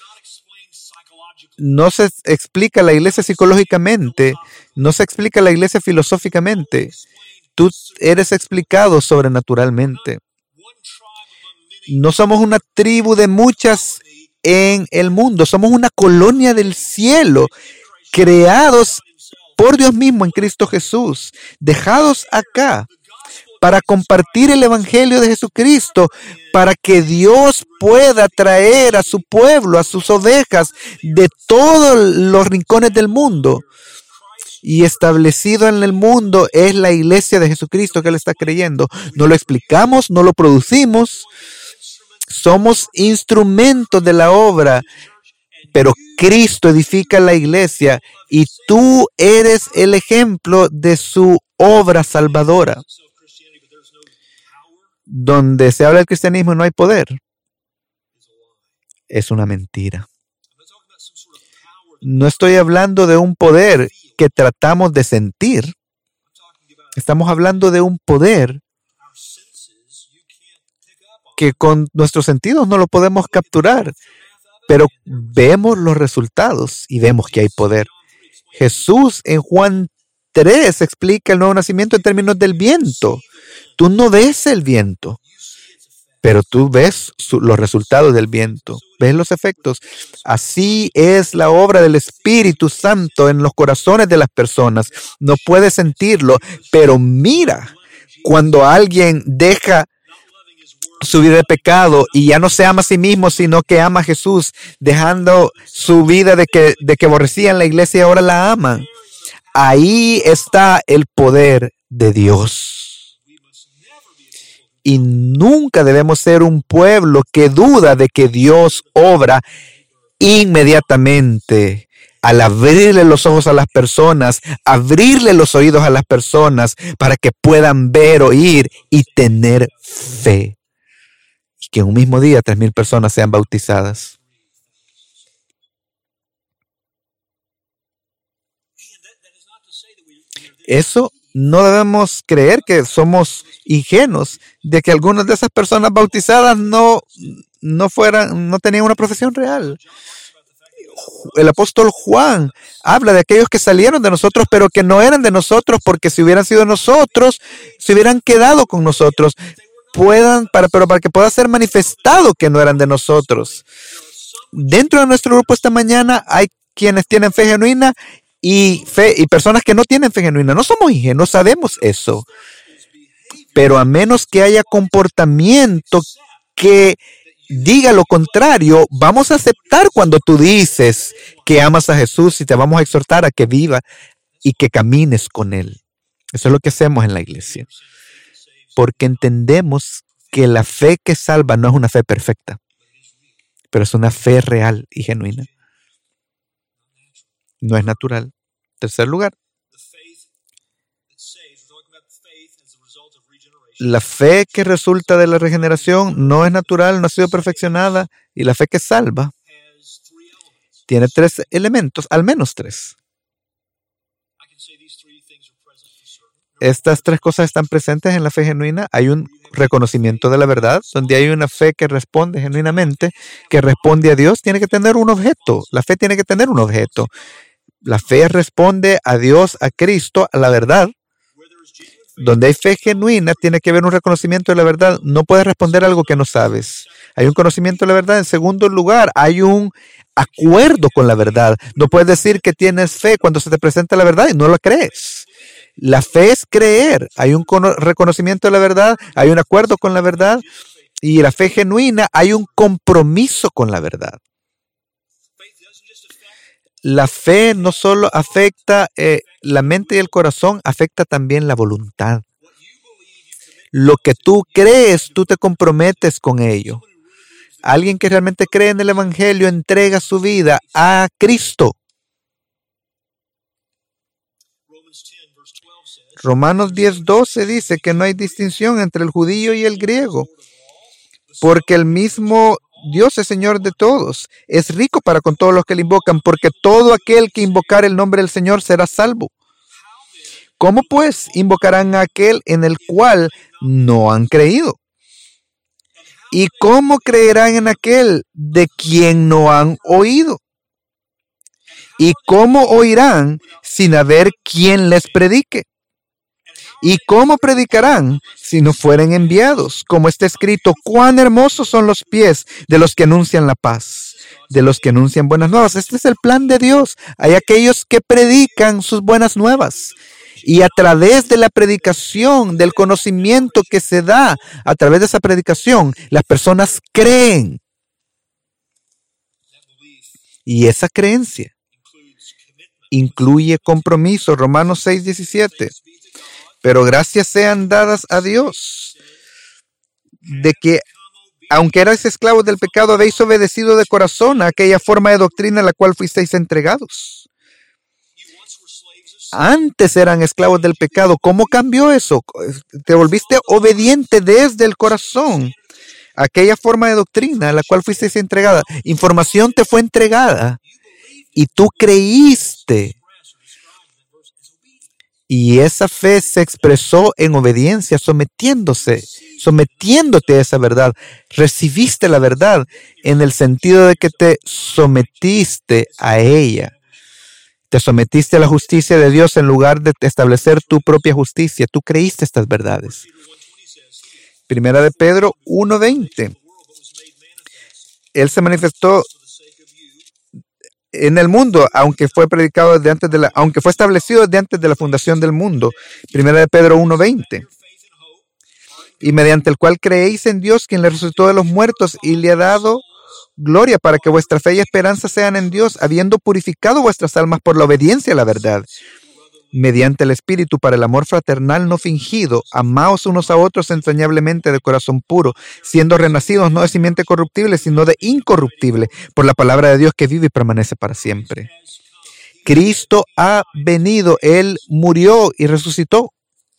S2: No se explica la iglesia psicológicamente, no se explica la iglesia filosóficamente. Tú eres explicado sobrenaturalmente. No somos una tribu de muchas en el mundo, somos una colonia del cielo, creados por Dios mismo en Cristo Jesús, dejados acá para compartir el Evangelio de Jesucristo, para que Dios pueda traer a su pueblo, a sus ovejas de todos los rincones del mundo. Y establecido en el mundo es la iglesia de Jesucristo que Él está creyendo. No lo explicamos, no lo producimos. Somos instrumentos de la obra, pero Cristo edifica la iglesia y tú eres el ejemplo de su obra salvadora. Donde se habla del cristianismo y no hay poder, es una mentira. No estoy hablando de un poder que tratamos de sentir. Estamos hablando de un poder que con nuestros sentidos no lo podemos capturar, pero vemos los resultados y vemos que hay poder. Jesús en Juan 3 explica el nuevo nacimiento en términos del viento. Tú no ves el viento, pero tú ves los resultados del viento, ves los efectos. Así es la obra del Espíritu Santo en los corazones de las personas. No puedes sentirlo, pero mira, cuando alguien deja su vida de pecado y ya no se ama a sí mismo, sino que ama a Jesús, dejando su vida de que aborrecían la iglesia y ahora la aman. Ahí está el poder de Dios. Y nunca debemos ser un pueblo que duda de que Dios obra inmediatamente al abrirle los ojos a las personas, abrirle los oídos a las personas para que puedan ver, oír y tener fe. Y que en un mismo día 3,000 personas sean bautizadas. Eso no debemos creer que somos ingenuos, de que algunas de esas personas bautizadas no tenían una profesión real. El apóstol Juan habla de aquellos que salieron de nosotros, pero que no eran de nosotros, porque si hubieran sido nosotros, se hubieran quedado con nosotros. Pero para que pueda ser manifestado que no eran de nosotros. Dentro de nuestro grupo esta mañana hay quienes tienen fe genuina y personas que no tienen fe genuina. No somos ingenuos, sabemos eso. Pero a menos que haya comportamiento que diga lo contrario, vamos a aceptar cuando tú dices que amas a Jesús y te vamos a exhortar a que viva y que camines con Él. Eso es lo que hacemos en la iglesia. Porque entendemos que la fe que salva no es una fe perfecta, pero es una fe real y genuina. No es natural. Tercer lugar, la fe que resulta de la regeneración no es natural, no ha sido perfeccionada, y la fe que salva tiene 3 elementos, al menos 3. Estas 3 cosas están presentes en la fe genuina. Hay un reconocimiento de la verdad, donde hay una fe que responde genuinamente, que responde a Dios, tiene que tener un objeto. La fe tiene que tener un objeto. La fe responde a Dios, a Cristo, a la verdad. Donde hay fe genuina, tiene que haber un reconocimiento de la verdad. No puedes responder a algo que no sabes. Hay un conocimiento de la verdad. En segundo lugar, hay un acuerdo con la verdad. No puedes decir que tienes fe cuando se te presenta la verdad y no la crees. La fe es creer. Hay un reconocimiento de la verdad, hay un acuerdo con la verdad, y la fe genuina, hay un compromiso con la verdad. La fe no solo afecta la mente y el corazón, afecta también la voluntad. Lo que tú crees, tú te comprometes con ello. Alguien que realmente cree en el Evangelio entrega su vida a Cristo. Romanos 10:12 dice que no hay distinción entre el judío y el griego, porque el mismo Dios es Señor de todos, es rico para con todos los que le invocan, porque todo aquel que invocar el nombre del Señor será salvo. ¿Cómo pues invocarán a aquel en el cual no han creído? ¿Y cómo creerán en aquel de quien no han oído? ¿Y cómo oirán sin haber quien les predique? ¿Y cómo predicarán si no fueren enviados? Como está escrito, cuán hermosos son los pies de los que anuncian la paz, de los que anuncian buenas nuevas. Este es el plan de Dios. Hay aquellos que predican sus buenas nuevas. Y a través de la predicación, del conocimiento que se da a través de esa predicación, las personas creen. Y esa creencia incluye compromiso. Romanos 6:17. Pero gracias sean dadas a Dios, de que, aunque erais esclavos del pecado, habéis obedecido de corazón a aquella forma de doctrina a la cual fuisteis entregados. Antes eran esclavos del pecado. ¿Cómo cambió eso? Te volviste obediente desde el corazón a aquella forma de doctrina a la cual fuisteis entregada. Información te fue entregada y tú creíste. Y esa fe se expresó en obediencia, sometiéndote a esa verdad. Recibiste la verdad en el sentido de que te sometiste a ella. Te sometiste a la justicia de Dios en lugar de establecer tu propia justicia. Tú creíste estas verdades. Primera de Pedro 1:20. Él se manifestó en el mundo, aunque fue predicado desde antes aunque fue establecido desde antes de la fundación del mundo. Primera de Pedro 1:20. Y mediante el cual creéis en Dios, quien le resucitó de los muertos y le ha dado gloria, para que vuestra fe y esperanza sean en Dios, habiendo purificado vuestras almas por la obediencia a la verdad, mediante el Espíritu, para el amor fraternal no fingido. Amaos unos a otros entrañablemente de corazón puro, siendo renacidos no de simiente corruptible, sino de incorruptible, por la palabra de Dios que vive y permanece para siempre. Cristo ha venido, Él murió y resucitó.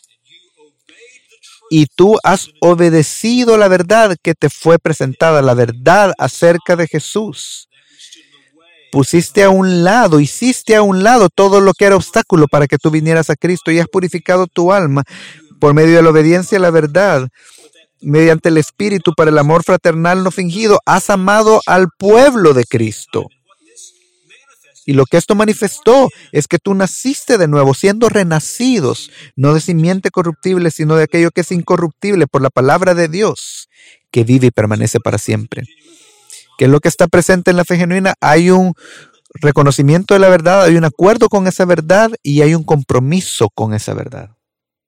S2: Y tú has obedecido la verdad que te fue presentada, la verdad acerca de Jesús. Pusiste a un lado, hiciste a un lado todo lo que era obstáculo para que tú vinieras a Cristo, y has purificado tu alma por medio de la obediencia a la verdad, mediante el Espíritu, para el amor fraternal no fingido. Has amado al pueblo de Cristo. Y lo que esto manifestó es que tú naciste de nuevo, siendo renacidos, no de simiente corruptible, sino de aquello que es incorruptible, por la palabra de Dios, que vive y permanece para siempre. ¿Qué es lo que está presente en la fe genuina? Hay un reconocimiento de la verdad, hay un acuerdo con esa verdad y hay un compromiso con esa verdad.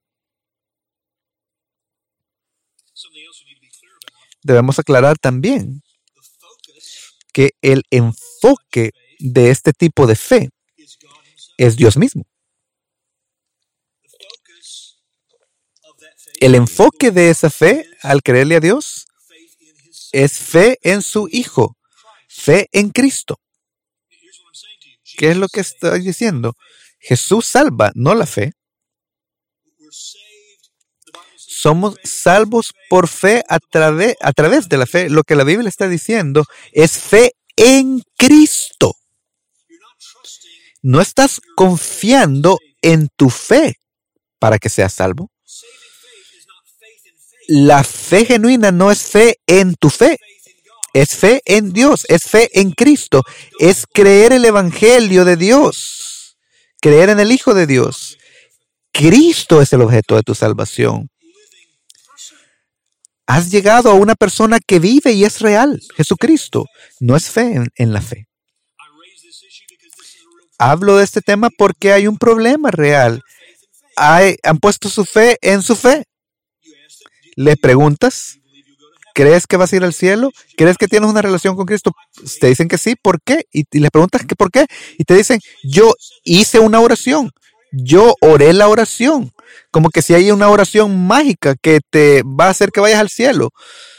S2: Debemos aclarar también que el enfoque de este tipo de fe es Dios mismo. El enfoque de esa fe, al creerle a Dios, es fe en su Hijo, fe en Cristo. ¿Qué es lo que estoy diciendo? Jesús salva, no la fe. Somos salvos por fe a través de la fe. Lo que la Biblia está diciendo es fe en Cristo. No estás confiando en tu fe para que seas salvo. La fe genuina no es fe en tu fe. Es fe en Dios, es fe en Cristo. Es creer el Evangelio de Dios. Creer en el Hijo de Dios. Cristo es el objeto de tu salvación. Has llegado a una persona que vive y es real, Jesucristo. No es fe en la fe. Hablo de este tema porque hay un problema real. Han puesto su fe en su fe. Le preguntas, ¿crees que vas a ir al cielo? ¿Crees que tienes una relación con Cristo? Te dicen que sí, ¿por qué? Y les preguntas que por qué. Y te dicen, yo hice una oración. Yo oré la oración. Como que si hay una oración mágica que te va a hacer que vayas al cielo.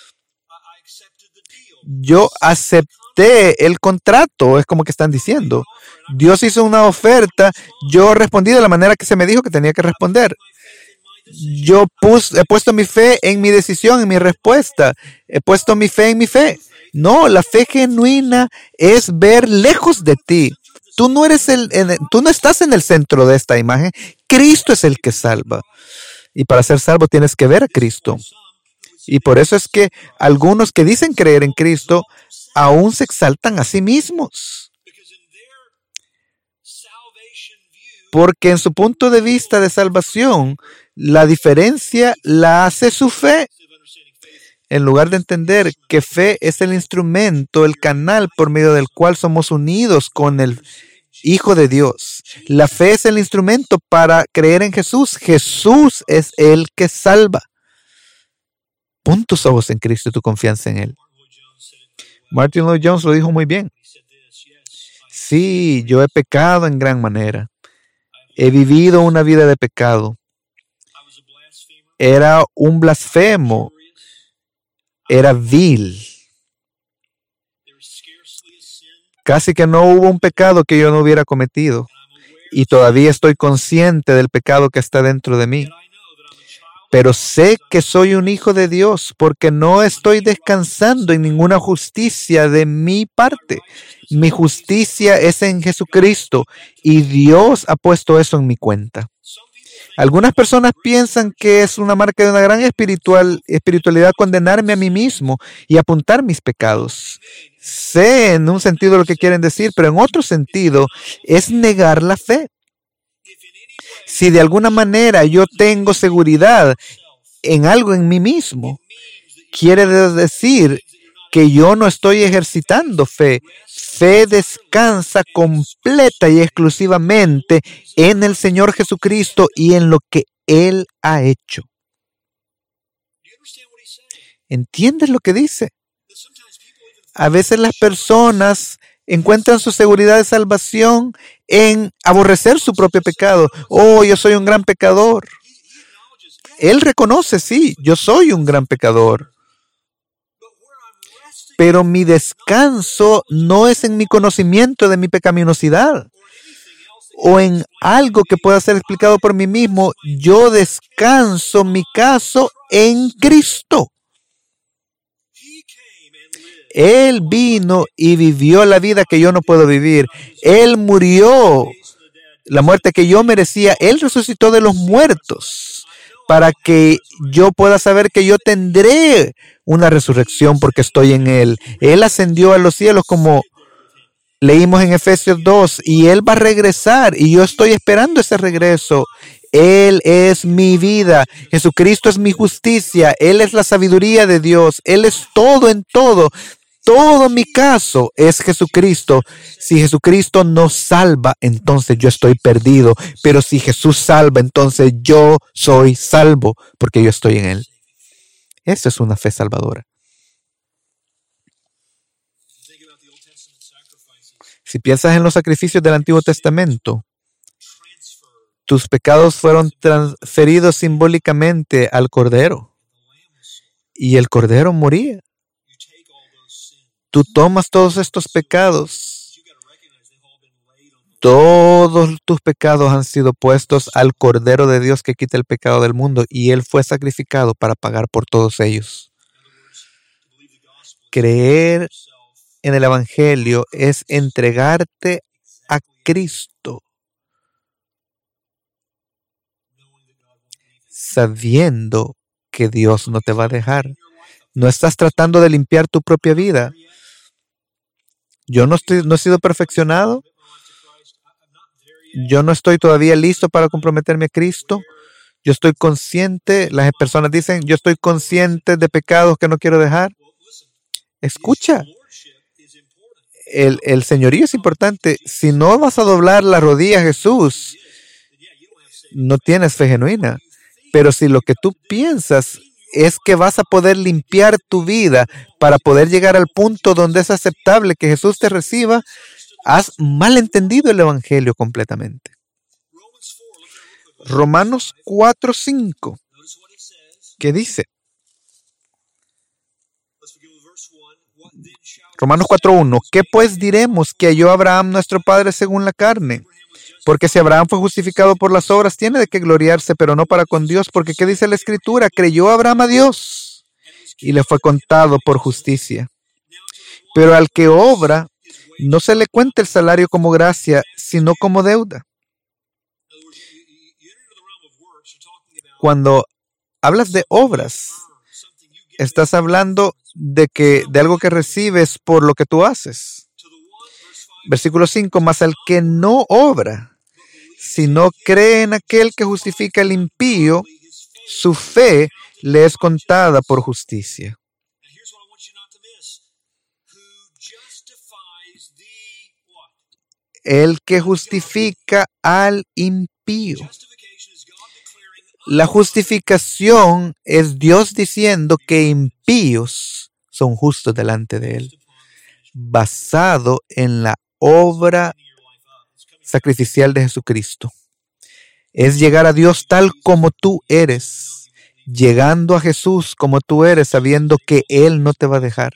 S2: Yo acepté el contrato, es como que están diciendo. Dios hizo una oferta, yo respondí de la manera que se me dijo que tenía que responder. Yo he puesto mi fe en mi decisión, en mi respuesta. He puesto mi fe en mi fe. No, la fe genuina es ver lejos de ti. Tú no estás en el centro de esta imagen. Cristo es el que salva. Y para ser salvo tienes que ver a Cristo. Y por eso es que algunos que dicen creer en Cristo aún se exaltan a sí mismos. Porque en su punto de vista de salvación, la diferencia la hace su fe. En lugar de entender que fe es el instrumento, el canal por medio del cual somos unidos con el Hijo de Dios. La fe es el instrumento para creer en Jesús. Jesús es el que salva. Pon tus ojos en Cristo y tu confianza en Él. Martin Lloyd Jones lo dijo muy bien. Sí, yo he pecado en gran manera. He vivido una vida de pecado. Era un blasfemo. Era vil. Casi que no hubo un pecado que yo no hubiera cometido. Y todavía estoy consciente del pecado que está dentro de mí. Pero sé que soy un hijo de Dios porque no estoy descansando en ninguna justicia de mi parte. Mi justicia es en Jesucristo y Dios ha puesto eso en mi cuenta. Algunas personas piensan que es una marca de una gran espiritualidad condenarme a mí mismo y apuntar mis pecados. Sé en un sentido lo que quieren decir, pero en otro sentido es negar la fe. Si de alguna manera yo tengo seguridad en algo en mí mismo. Quiere decir que yo no estoy ejercitando fe. Fe descansa completa y exclusivamente en el Señor Jesucristo y en lo que Él ha hecho. ¿Entiendes lo que dice? A veces las personas encuentran su seguridad de salvación en aborrecer su propio pecado. Oh, yo soy un gran pecador. Él reconoce, sí, yo soy un gran pecador. Pero mi descanso no es en mi conocimiento de mi pecaminosidad o en algo que pueda ser explicado por mí mismo. Yo descanso mi caso en Cristo. Él vino y vivió la vida que yo no puedo vivir. Él murió la muerte que yo merecía. Él resucitó de los muertos para que yo pueda saber que yo tendré una resurrección porque estoy en Él. Él ascendió a los cielos como leímos en Efesios 2 y Él va a regresar y yo estoy esperando ese regreso. Él es mi vida. Jesucristo es mi justicia. Él es la sabiduría de Dios. Él es todo en todo. Todo mi caso es Jesucristo. Si Jesucristo no salva, entonces yo estoy perdido. Pero si Jesús salva, entonces yo soy salvo porque yo estoy en Él. Esa es una fe salvadora. Si piensas en los sacrificios del Antiguo Testamento, tus pecados fueron transferidos simbólicamente al Cordero y el Cordero moría. Tú tomas todos estos pecados. Todos tus pecados han sido puestos al Cordero de Dios que quita el pecado del mundo y Él fue sacrificado para pagar por todos ellos. Creer en el Evangelio es entregarte a Cristo, sabiendo que Dios no te va a dejar. No estás tratando de limpiar tu propia vida. Yo no he sido perfeccionado. Yo no estoy todavía listo para comprometerme a Cristo. Yo estoy consciente. Las personas dicen, yo estoy consciente de pecados que no quiero dejar. Escucha. El señorío es importante. Si no vas a doblar la rodilla a Jesús, no tienes fe genuina. Pero si lo que tú piensas es que vas a poder limpiar tu vida para poder llegar al punto donde es aceptable que Jesús te reciba, has malentendido el Evangelio completamente. Romanos 4:5. ¿Qué dice? Romanos 4:1. ¿Qué pues diremos que halló Abraham nuestro padre según la carne? Porque si Abraham fue justificado por las obras, tiene de qué gloriarse, pero no para con Dios, porque ¿qué dice la Escritura? Creyó Abraham a Dios y le fue contado por justicia. Pero al que obra, no se le cuenta el salario como gracia, sino como deuda. Cuando hablas de obras, estás hablando de algo que recibes por lo que tú haces. Versículo 5, mas al que no obra, sino cree en aquel que justifica al impío, su fe le es contada por justicia. El que justifica al impío. La justificación es Dios diciendo que impíos son justos delante de Él, basado en la obra sacrificial de Jesucristo. Es llegar a Dios tal como tú eres, llegando a Jesús como tú eres, sabiendo que Él no te va a dejar.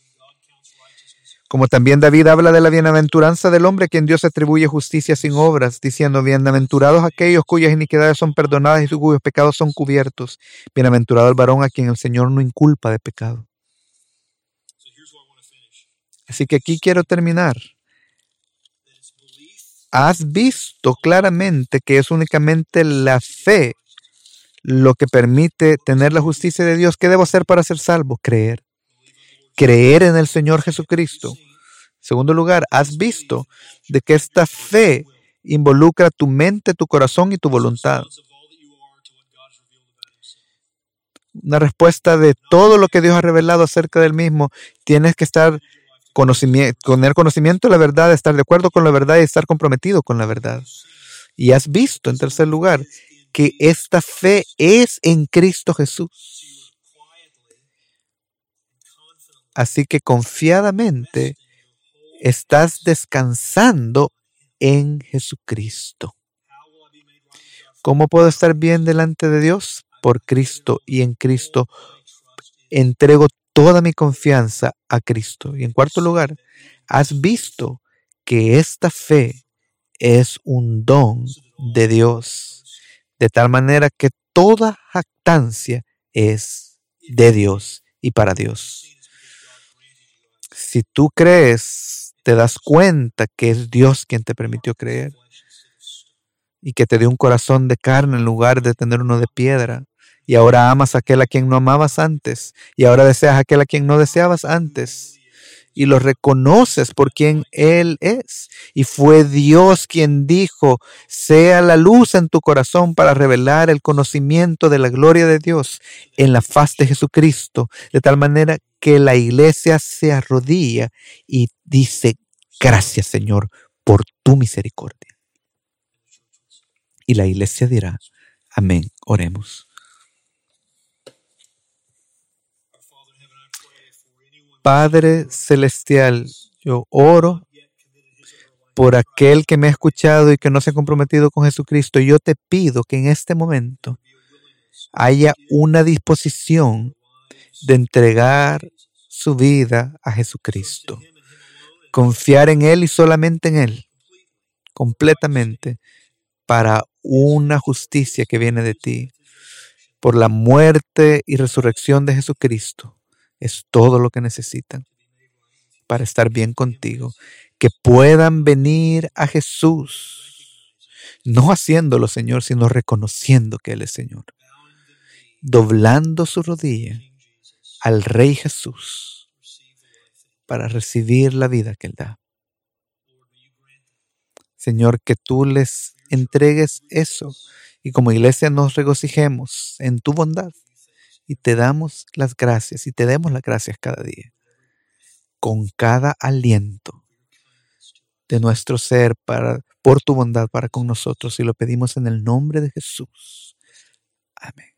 S2: Como también David habla de la bienaventuranza del hombre a quien Dios atribuye justicia sin obras, diciendo, bienaventurados aquellos cuyas iniquidades son perdonadas y cuyos pecados son cubiertos. Bienaventurado el varón a quien el Señor no inculpa de pecado. Así que aquí quiero terminar. Has visto claramente que es únicamente la fe lo que permite tener la justicia de Dios. ¿Qué debo hacer para ser salvo? Creer. Creer en el Señor Jesucristo. En segundo lugar, has visto de que esta fe involucra tu mente, tu corazón y tu voluntad. una respuesta de todo lo que Dios ha revelado acerca del mismo. Tienes que tener conocimiento de la verdad, estar de acuerdo con la verdad y estar comprometido con la verdad. Y has visto, en tercer lugar, que esta fe es en Cristo Jesús. Así que confiadamente estás descansando en Jesucristo. ¿Cómo puedo estar bien delante de Dios? Por Cristo, y en Cristo entrego toda mi confianza a Cristo. Y en cuarto lugar, has visto que esta fe es un don de Dios, de tal manera que toda jactancia es de Dios y para Dios. Si tú crees, te das cuenta que es Dios quien te permitió creer y que te dio un corazón de carne en lugar de tener uno de piedra. Y ahora amas a aquel a quien no amabas antes. Y ahora deseas a aquel a quien no deseabas antes. Y lo reconoces por quien Él es. Y fue Dios quien dijo, sea la luz en tu corazón para revelar el conocimiento de la gloria de Dios en la faz de Jesucristo. De tal manera que la iglesia se arrodilla y dice, gracias Señor por tu misericordia. Y la iglesia dirá, amén. Oremos. Padre celestial, yo oro por aquel que me ha escuchado y que no se ha comprometido con Jesucristo. Yo te pido que en este momento haya una disposición de entregar su vida a Jesucristo. Confiar en Él y solamente en Él, completamente, para una justicia que viene de ti. Por la muerte y resurrección de Jesucristo. Es todo lo que necesitan para estar bien contigo. Que puedan venir a Jesús, no haciéndolo Señor, sino reconociendo que Él es Señor. Doblando su rodilla al Rey Jesús para recibir la vida que Él da. Señor, que tú les entregues eso y como iglesia nos regocijemos en tu bondad. Y te damos las gracias y te demos las gracias cada día, con cada aliento de nuestro ser por tu bondad para con nosotros. Y lo pedimos en el nombre de Jesús. Amén.